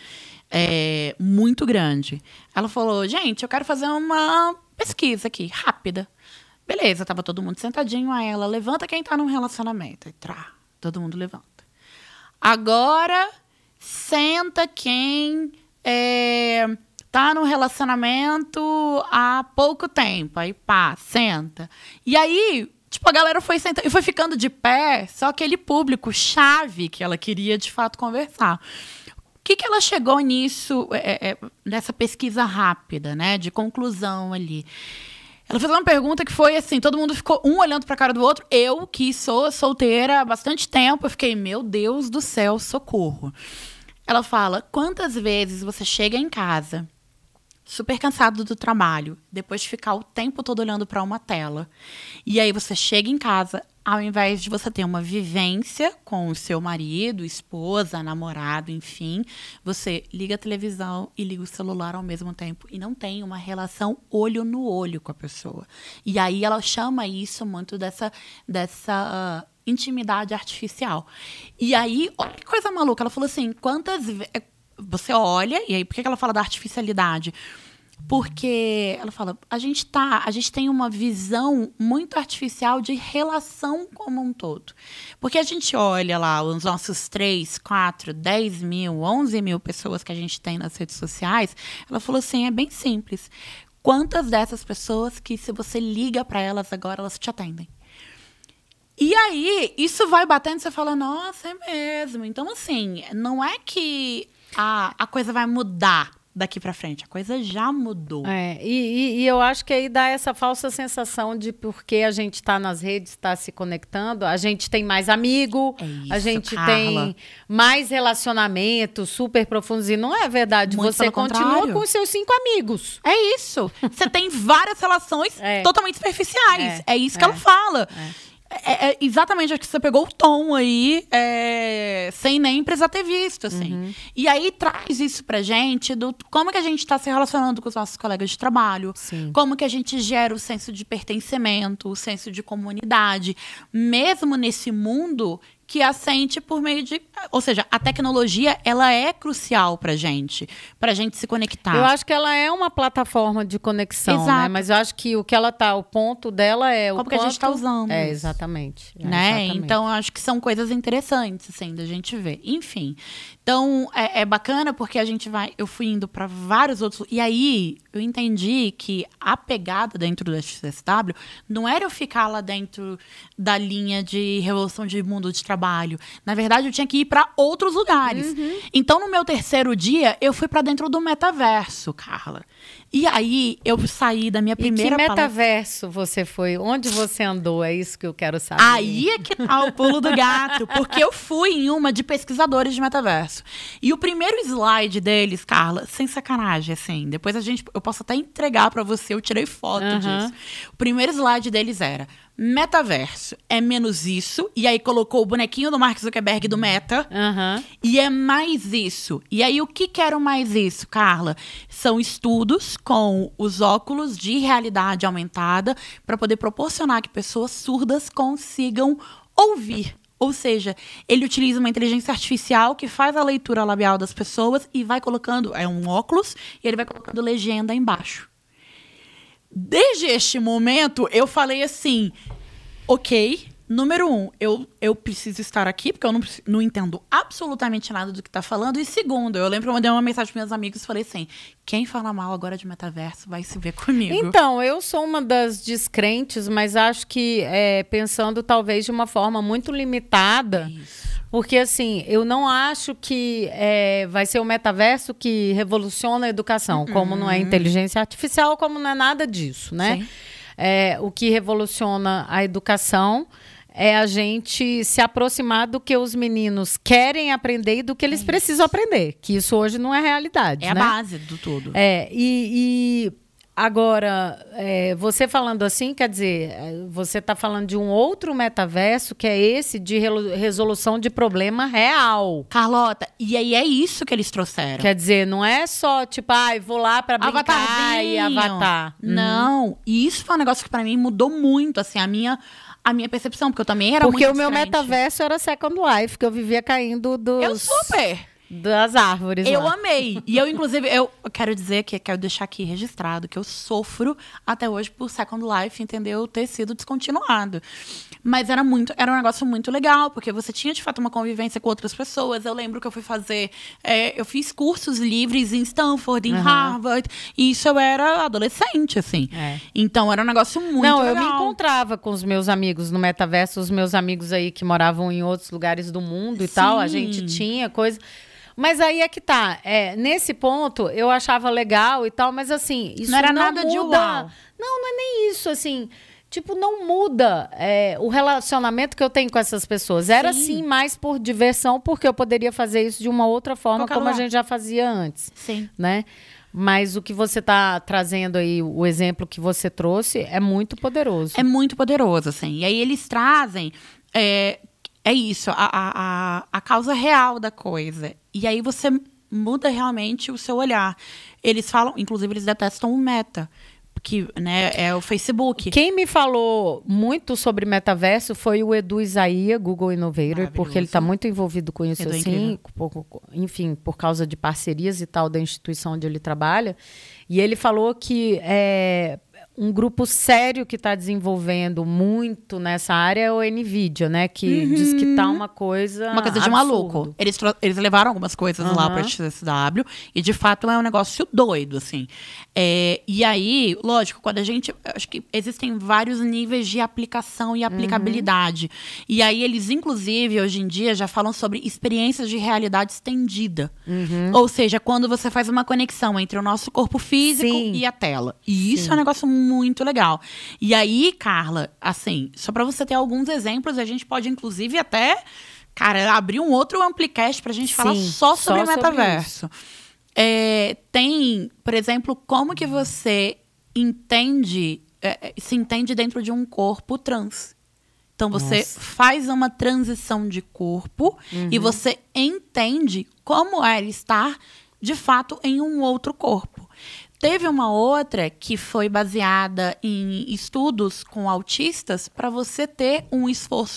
Muito grande. Ela falou, gente, eu quero fazer uma pesquisa aqui, rápida. Beleza, tava todo mundo sentadinho. Aí ela, levanta quem tá num relacionamento. Aí, todo mundo levanta. agora senta quem tá no relacionamento há pouco tempo. Aí, pá, senta. E aí, tipo, a galera foi sentando e foi ficando de pé, só aquele público chave que ela queria, de fato, conversar. O que ela chegou nisso, nessa pesquisa rápida, né, de conclusão ali? Ela fez uma pergunta que foi assim, todo mundo ficou um olhando pra cara do outro. Eu, que sou solteira há bastante tempo, eu fiquei, meu Deus do céu, socorro. Ela fala, quantas vezes você chega em casa, super cansado do trabalho, depois de ficar o tempo todo olhando para uma tela. E aí você chega em casa, ao invés de você ter uma vivência com o seu marido, esposa, namorado, enfim, você liga a televisão e liga o celular ao mesmo tempo e não tem uma relação olho no olho com a pessoa. E aí ela chama isso muito dessa intimidade artificial. E aí, olha que coisa maluca, ela falou assim, quantas vezes... Você olha, e aí por que ela fala da artificialidade? Porque ela fala, a gente tem uma visão muito artificial de relação como um todo. Porque a gente olha lá os nossos 3, 4, 10 mil, 11 mil pessoas que a gente tem nas redes sociais, ela falou assim, é bem simples. Quantas dessas pessoas que se você liga para elas agora, elas te atendem? E aí, isso vai batendo e você fala, nossa, é mesmo. Então, assim, não é que a coisa vai mudar daqui pra frente. A coisa já mudou. E eu acho que aí dá essa falsa sensação de porque a gente está nas redes, está se conectando, a gente tem mais amigo, a gente tem mais relacionamentos super profundos. E não é verdade. Muito você continua com os seus 5 amigos. É isso. Você tem várias relações totalmente superficiais. É isso que ela fala. Exatamente, acho que você pegou o tom aí, sem nem precisar ter visto, assim. Uhum. E aí traz isso pra gente, do como que a gente tá se relacionando com os nossos colegas de trabalho, sim, como que a gente gera o senso de pertencimento, o senso de comunidade, mesmo nesse mundo que assente por meio de... Ou seja, a tecnologia, ela é crucial pra gente se conectar. Eu acho que ela é uma plataforma de conexão, né? Mas eu acho que o que ela tá, o ponto dela é como o quanto... que a gente tá usando. Exatamente. Né? Exatamente. Então, eu acho que são coisas interessantes, assim, da gente ver. Enfim. Então, é bacana porque eu fui indo para vários outros... E aí, eu entendi que a pegada dentro do XSW não era eu ficar lá dentro da linha de revolução de mundo de trabalho. Na verdade, eu tinha que ir para outros lugares. Uhum. Então, no meu terceiro dia, eu fui para dentro do metaverso, Carla. E aí, eu saí da minha primeira palestra. Que metaverso você foi? Onde você andou? É isso que eu quero saber. Aí é que tá o pulo do gato. Porque eu fui em uma de pesquisadores de metaverso. E o primeiro slide deles, Carla, sem sacanagem, assim. Depois eu posso até entregar para você, eu tirei foto disso. O primeiro slide deles era... Metaverso é menos isso. E aí colocou o bonequinho do Mark Zuckerberg do Meta. Uhum. E é mais isso. E aí o que era mais isso, Carla? São estudos com os óculos de realidade aumentada para poder proporcionar que pessoas surdas consigam ouvir. Ou seja, ele utiliza uma inteligência artificial que faz a leitura labial das pessoas e vai colocando... É um óculos e ele vai colocando legenda embaixo. Desde este momento, eu falei assim, ok, número 1, eu preciso estar aqui, porque eu não entendo absolutamente nada do que tá falando. E segundo, eu lembro que eu mandei uma mensagem para meus amigos e falei assim, quem fala mal agora de metaverso vai se ver comigo. Então, eu sou uma das descrentes, mas acho que pensando talvez de uma forma muito limitada. Isso. Porque, assim, eu não acho que vai ser o metaverso que revoluciona a educação, como não é inteligência artificial, como não é nada disso, né? O que revoluciona a educação é a gente se aproximar do que os meninos querem aprender e do que eles precisam aprender, que isso hoje não é realidade, né? A base do tudo. Agora, você falando assim, quer dizer, você está falando de um outro metaverso, que é esse de resolução de problema real. Carlota, e aí é isso que eles trouxeram. Quer dizer, não é só, tipo, vou lá para brincar e avatar. Não, e isso foi um negócio que para mim mudou muito, assim, a minha percepção, porque eu também era muito Porque o meu metaverso era Second Life, que eu vivia caindo dos... Eu super... das árvores. Eu lá. amei. E eu, inclusive, eu quero dizer que quero deixar aqui registrado que eu sofro até hoje por Second Life, entendeu? Ter sido descontinuado. Mas era um negócio muito legal, porque você tinha, de fato, uma convivência com outras pessoas. Eu lembro que eu fui fazer... eu fiz cursos livres em Stanford, em Harvard. E isso eu era adolescente, assim. Então, era um negócio muito legal. Eu me encontrava com os meus amigos no metaverso, os meus amigos aí que moravam em outros lugares do mundo e tal. A gente tinha coisa... Mas aí é que tá. Nesse ponto, eu achava legal e tal, mas assim, isso não era não nada muda. de uau. Não é nem isso, assim... Tipo, não muda o relacionamento que eu tenho com essas pessoas. Era, sim, mais por diversão, porque eu poderia fazer isso de uma outra forma, como a gente já fazia antes. Sim. Né? Mas o que você está trazendo aí, o exemplo que você trouxe, é muito poderoso. É muito poderoso, assim. E aí eles trazem... É isso, a causa real da coisa. E aí você muda realmente o seu olhar. Eles falam... Inclusive, eles detestam o meta. Que, né, é o Facebook. Quem me falou muito sobre metaverso foi o Edu Isaia, Google Innovator, porque ele está muito envolvido com isso, assim, enfim, por causa de parcerias e tal da instituição onde ele trabalha. E ele falou que um grupo sério que está desenvolvendo muito nessa área é o NVIDIA, né? Que diz que tá uma coisa de maluco. Eles levaram algumas coisas lá para a XSW e, de fato, é um negócio doido, assim. E aí, lógico, quando a gente... Acho que existem vários níveis de aplicação e aplicabilidade. E aí, eles, inclusive, hoje em dia, já falam sobre experiências de realidade estendida. Ou seja, quando você faz uma conexão entre o nosso corpo físico e a tela. E isso é um negócio muito legal. E aí, Carla, assim, só para você ter alguns exemplos, a gente pode, inclusive, até, cara, abrir um outro Amplicast pra gente falar só sobre o metaverso. Tem, por exemplo, como que você se entende dentro de um corpo trans. Então, você faz uma transição de corpo e você entende como é estar, de fato, em um outro corpo. Teve uma outra que foi baseada em estudos com autistas para você ter um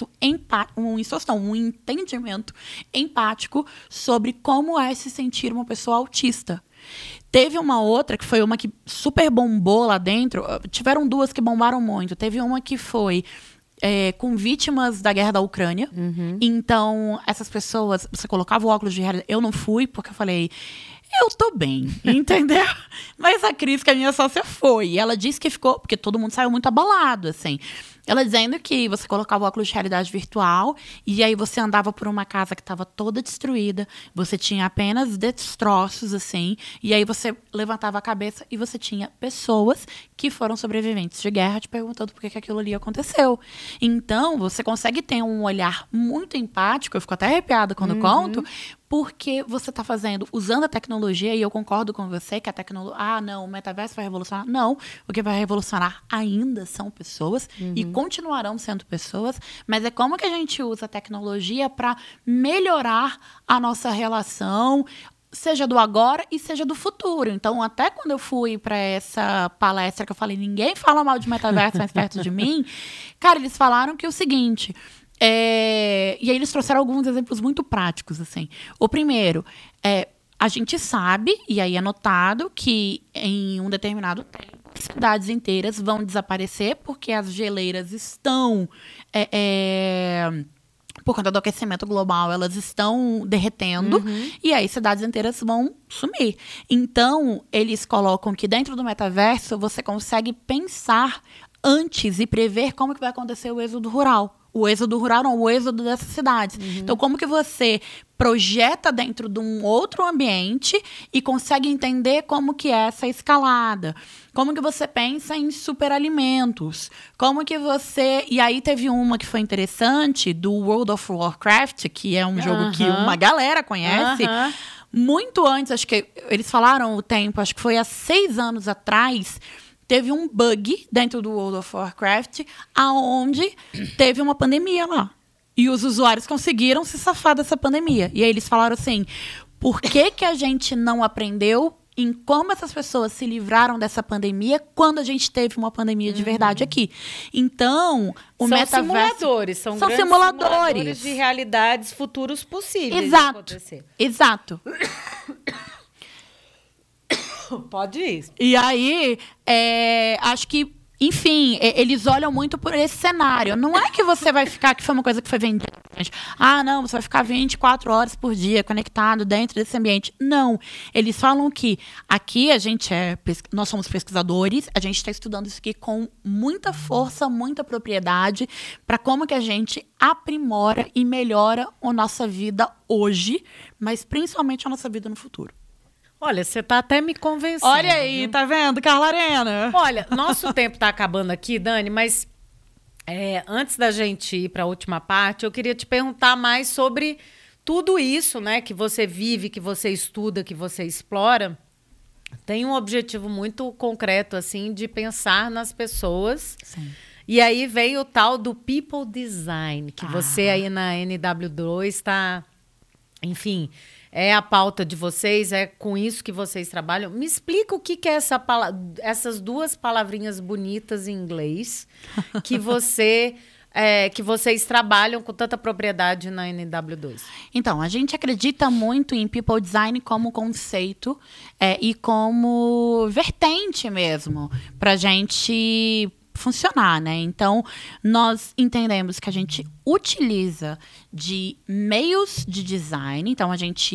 entendimento empático sobre como é se sentir uma pessoa autista. Teve uma outra que foi uma que super bombou lá dentro. Tiveram duas que bombaram muito. Teve uma que foi com vítimas da guerra da Ucrânia. Então, essas pessoas... Você colocava o óculos de realidade. Eu não fui, porque eu falei... Eu tô bem, entendeu? Mas a Cris, que é a minha sócia, foi. E ela disse que ficou... Porque todo mundo saiu muito abalado, assim. Ela dizendo que você colocava o óculos de realidade virtual e aí você andava por uma casa que estava toda destruída. Você tinha apenas destroços, assim. E aí você levantava a cabeça e você tinha pessoas que foram sobreviventes de guerra te perguntando por que aquilo ali aconteceu. Então, você consegue ter um olhar muito empático. Eu fico até arrepiada quando conto. Porque você está usando a tecnologia, e eu concordo com você que a tecnologia... não, o metaverso vai revolucionar. Não, o que vai revolucionar ainda são pessoas e continuarão sendo pessoas, mas é como que a gente usa a tecnologia para melhorar a nossa relação, seja do agora e seja do futuro. Então, até quando eu fui para essa palestra que eu falei, ninguém fala mal de metaverso mais perto de mim, cara, eles falaram que é o seguinte... E aí eles trouxeram alguns exemplos muito práticos, assim. O primeiro, a gente sabe, e aí é notado, que em um determinado tempo, cidades inteiras vão desaparecer porque as geleiras estão... por conta do aquecimento global, elas estão derretendo e aí cidades inteiras vão sumir. Então, eles colocam que dentro do metaverso você consegue pensar antes e prever como que vai acontecer o êxodo rural. O êxodo rural não, o êxodo dessas cidades. Então, como que você projeta dentro de um outro ambiente e consegue entender como que é essa escalada? Como que você pensa em superalimentos? Como que você... E aí teve uma que foi interessante, do World of Warcraft, que é um jogo que uma galera conhece. Muito antes, acho que eles falaram o tempo, acho que foi há 6 anos atrás... Teve um bug dentro do World of Warcraft, aonde teve uma pandemia lá. E os usuários conseguiram se safar dessa pandemia. E aí eles falaram assim, por que a gente não aprendeu em como essas pessoas se livraram dessa pandemia quando a gente teve uma pandemia de verdade aqui. Então, o metaverso... Simuladores, são grandes simuladores de realidades futuros possíveis de acontecer. Exato. Pode ir. E aí, acho que, enfim, eles olham muito por esse cenário. Não é que você vai ficar, que foi uma coisa que foi vendida. Não, você vai ficar 24 horas por dia conectado dentro desse ambiente. Não. Eles falam que aqui nós somos pesquisadores, a gente está estudando isso aqui com muita força, muita propriedade, para como que a gente aprimora e melhora a nossa vida hoje, mas principalmente a nossa vida no futuro. Olha, você tá até me convencendo. Olha aí, viu? Tá vendo, Carla Arena? Olha, nosso tempo tá acabando aqui, Dani, mas antes da gente ir para a última parte, eu queria te perguntar mais sobre tudo isso, né, que você vive, que você estuda, que você explora. Tem um objetivo muito concreto, assim, de pensar nas pessoas. Sim. E aí veio o tal do People Design, que você aí na NW2 está, enfim... É a pauta de vocês, é com isso que vocês trabalham. Me explica o que é essas duas palavrinhas bonitas em inglês que vocês trabalham com tanta propriedade na NW2. Então, a gente acredita muito em People Design como conceito e como vertente mesmo, para a gente funcionar, né? Então, nós entendemos que a gente utiliza de meios de design. Então,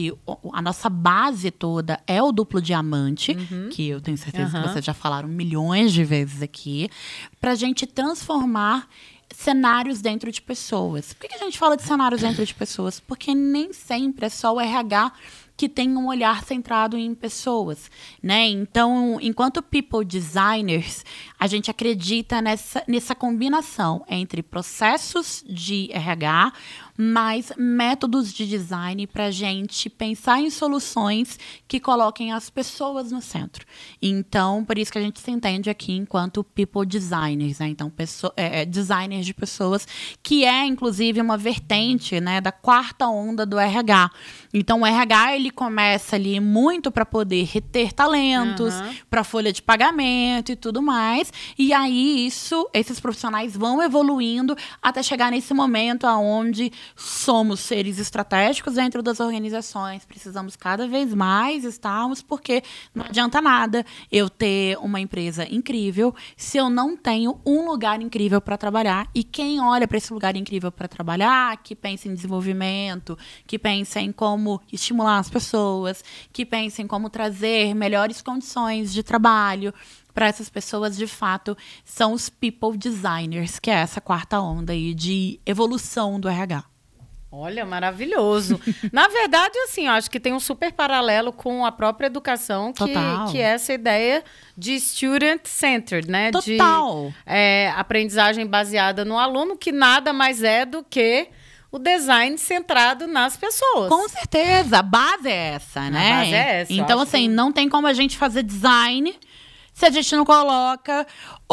a nossa base toda é o duplo diamante, que eu tenho certeza que vocês já falaram milhões de vezes aqui, para a gente transformar cenários dentro de pessoas. Por que a gente fala de cenários dentro de pessoas? Porque nem sempre é só o RH que tem um olhar centrado em pessoas, né? Então, enquanto people designers, a gente acredita nessa combinação entre processos de RH, mais métodos de design para a gente pensar em soluções que coloquem as pessoas no centro. Então, por isso que a gente se entende aqui enquanto people designers, né? Então, designers de pessoas, que é, inclusive, uma vertente, né, da quarta onda do RH. Então, o RH, ele começa ali muito para poder reter talentos, para folha de pagamento e tudo mais. E aí, esses profissionais vão evoluindo até chegar nesse momento onde somos seres estratégicos dentro das organizações, precisamos cada vez mais estarmos, porque não adianta nada eu ter uma empresa incrível se eu não tenho um lugar incrível para trabalhar. E quem olha para esse lugar incrível para trabalhar, que pensa em desenvolvimento, que pensa em como estimular as pessoas, que pensa em como trazer melhores condições de trabalho para essas pessoas, de fato, são os people designers, que é essa quarta onda aí de evolução do RH. Olha, maravilhoso. Na verdade, assim, eu acho que tem um super paralelo com a própria educação, que é essa ideia de student-centered, né? Total. De aprendizagem baseada no aluno, que nada mais é do que o design centrado nas pessoas. Com certeza, a base é essa, né? A base é essa. Então, assim, não tem como a gente fazer design se a gente não coloca...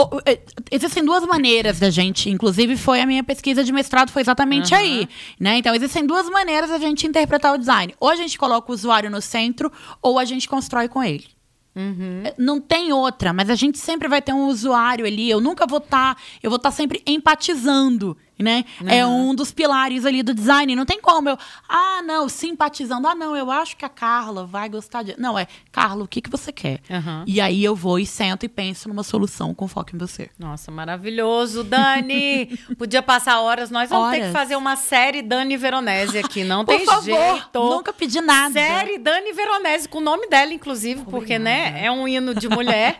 Existem duas maneiras da gente, inclusive foi a minha pesquisa de mestrado, foi exatamente aí, né? Então, existem duas maneiras da gente interpretar o design. Ou a gente coloca o usuário no centro, ou a gente constrói com ele. Não tem outra, mas a gente sempre vai ter um usuário ali. Eu vou estar sempre empatizando, né? É um dos pilares ali do design. Não tem como simpatizando. Eu acho que a Carla vai gostar de... Não, Carla, o que você quer? E aí eu vou e sento e penso numa solução com foco em você. Nossa, maravilhoso, Dani! Podia passar horas. Nós vamos ter que fazer uma série Dani Veronese aqui. Não tem jeito. Nunca pedi nada. Série Dani Veronese, com o nome dela, inclusive, porque, né, é um hino de mulher.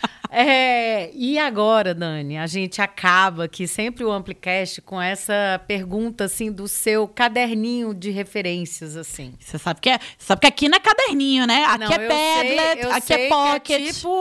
E agora, Dani, a gente acaba aqui sempre o Amplicast com essa pergunta, assim, do seu caderninho de referências, assim. Você sabe que aqui não é caderninho, né? Aqui é Padlet, aqui é Pocket.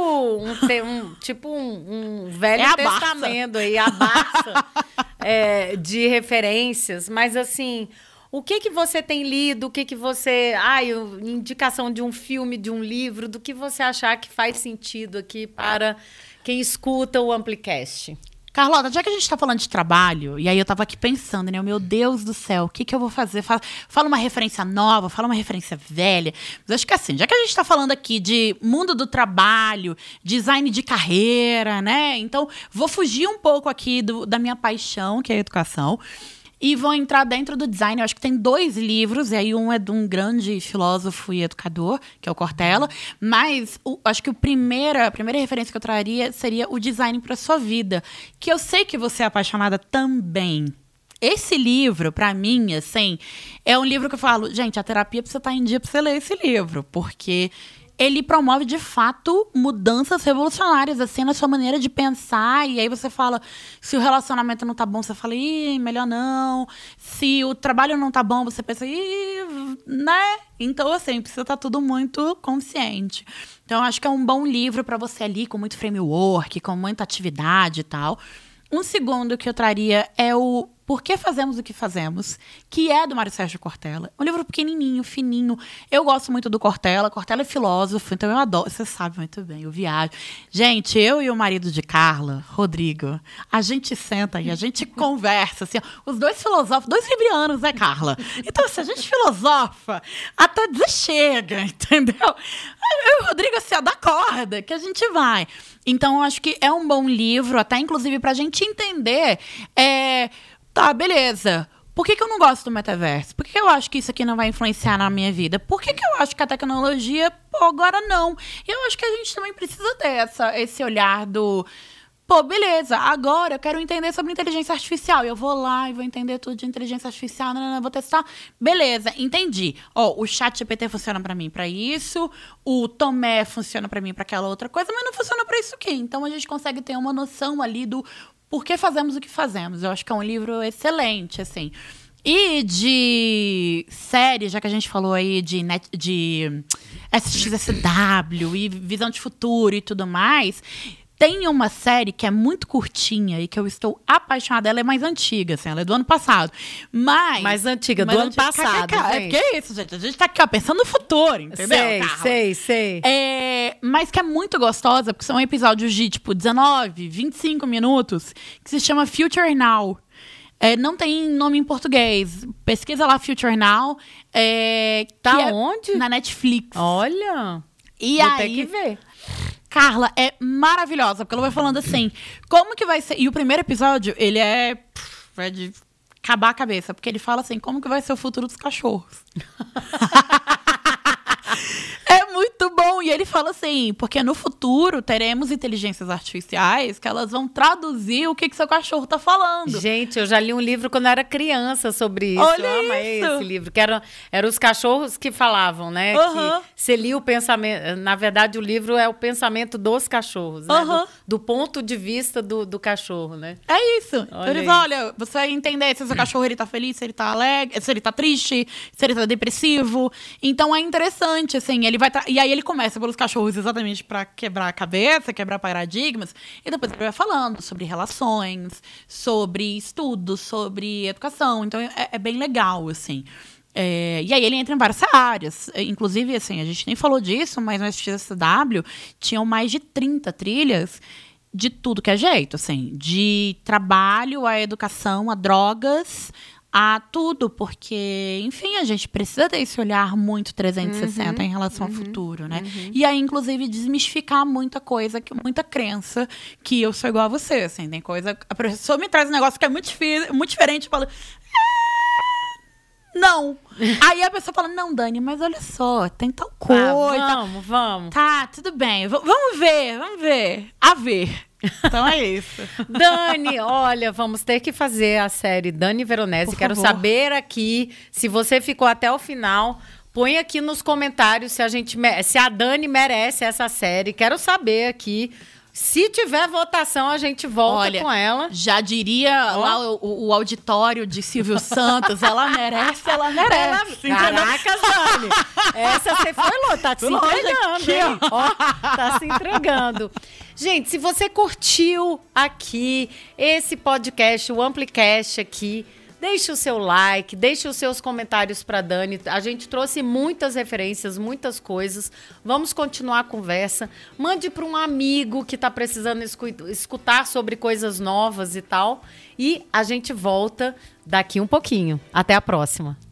É tipo um Velho Testamento aí, a Barça de referências. Mas, assim... O que você tem lido? O que você... indicação de um filme, de um livro, do que você achar que faz sentido aqui para quem escuta o Amplicast? Carlota, já que a gente tá falando de trabalho, e aí eu tava aqui pensando, né? Meu Deus do céu, o que eu vou fazer? Fala uma referência nova, fala uma referência velha. Mas acho que assim, já que a gente tá falando aqui de mundo do trabalho, design de carreira, né? Então, vou fugir um pouco aqui da minha paixão, que é a educação. E vou entrar dentro do design. Eu acho que tem 2 livros, e aí um é de um grande filósofo e educador, que é o Cortella. Mas acho que a primeira referência que eu traria seria o Design para sua Vida, que eu sei que você é apaixonada também. Esse livro, pra mim, assim, é um livro que eu falo, gente, a terapia precisa estar em dia pra você ler esse livro, porque ele promove, de fato, mudanças revolucionárias, assim, na sua maneira de pensar. E aí você fala, se o relacionamento não tá bom, você fala, melhor não. Se o trabalho não tá bom, você pensa, né? Então, assim, precisa estar tudo muito consciente. Então, eu acho que é um bom livro pra você ali, com muito framework, com muita atividade e tal. Um segundo que eu traria é o Por que Fazemos o que Fazemos, que é do Mário Sérgio Cortella. Um livro pequenininho, fininho. Eu gosto muito do Cortella. Cortella é filósofo, então eu adoro. Você sabe muito bem, eu viajo. Gente, eu e o marido de Carla, Rodrigo, a gente senta e a gente conversa, assim, os 2 filósofos, 2 librianos, né, Carla? Então, assim, a gente filosofa até dizer chega, entendeu? Eu e o Rodrigo, assim, da corda, que a gente vai. Então, eu acho que é um bom livro, até inclusive pra gente entender... Tá, beleza. Por que eu não gosto do metaverso? Por que eu acho que isso aqui não vai influenciar na minha vida? Por que eu acho que a tecnologia, agora não? E eu acho que a gente também precisa ter esse olhar do... beleza, agora eu quero entender sobre inteligência artificial. Eu vou lá e vou entender tudo de inteligência artificial, vou testar. Beleza, entendi. O ChatGPT funciona pra mim pra isso, o Tomé funciona pra mim pra aquela outra coisa, mas não funciona pra isso aqui. Então a gente consegue ter uma noção ali do Por que Fazemos o que Fazemos. Eu acho que é um livro excelente, assim. E de série, já que a gente falou aí de SXSW e Visão de Futuro e tudo mais... Tem uma série que é muito curtinha e que eu estou apaixonada. Ela é mais antiga, assim, ela é do ano passado. Mais antiga, do ano passado. É que é isso, gente. A gente tá aqui, pensando no futuro, entendeu? Sei. Mas que é muito gostosa, porque são episódios de, 19, 25 minutos, que se chama Future Now. Não tem nome em português. Pesquisa lá, Future Now. Onde? Na Netflix. Olha! Vou ter que ver. Carla, é maravilhosa, porque ela vai falando assim, como que vai ser... E o primeiro episódio, ele é de acabar a cabeça, porque ele fala assim, como que vai ser o futuro dos cachorros. É muito bom. E ele fala assim, porque no futuro teremos inteligências artificiais que elas vão traduzir o que seu cachorro tá falando. Gente, eu já li um livro quando eu era criança sobre isso. Olha, eu amei esse livro, que eram os cachorros que falavam, né? Uhum. Que você lia o pensamento... Na verdade, o livro é o pensamento dos cachorros, né? Uhum. Do ponto de vista do cachorro, né? É isso. Então eles, olha, você vai entender se o seu cachorro ele tá feliz, se ele tá alegre, se ele tá triste, se ele tá depressivo. Então é interessante, assim, ele vai... E aí ele começa pelos cachorros exatamente para quebrar a cabeça, quebrar paradigmas, e depois ele vai falando sobre relações, sobre estudos, sobre educação. Então é bem legal, assim. E aí ele entra em várias áreas. Inclusive, assim, a gente nem falou disso, mas no SXSW tinham mais de 30 trilhas de tudo que é jeito, assim. De trabalho, a educação, a drogas... a tudo, porque, enfim, a gente precisa ter esse olhar muito 360 em relação ao futuro, né? E aí, inclusive, desmistificar muita coisa, muita crença que eu sou igual a você, assim, tem coisa... A pessoa me traz um negócio que é muito diferente, fala... Não. Aí a pessoa fala, não, Dani, mas olha só, tem tal coisa. Vamos. Tá, tudo bem, vamos ver. A ver. Então é isso. Dani, olha, vamos ter que fazer a série Dani Veronese. Quero saber aqui, se você ficou até o final, põe aqui nos comentários se a Dani merece essa série. Quero saber aqui. Se tiver votação, a gente volta com ela. Já diria lá o auditório de Silvio Santos, ela merece. Caraca, Dani, essa você foi louca, tá se entregando, hein? Tá se entregando. Gente, se você curtiu aqui esse podcast, o Amplicast aqui, Deixe o seu like, deixe os seus comentários para Dani. A gente trouxe muitas referências, muitas coisas. Vamos continuar a conversa. Mande para um amigo que está precisando escutar sobre coisas novas e tal. E a gente volta daqui um pouquinho. Até a próxima.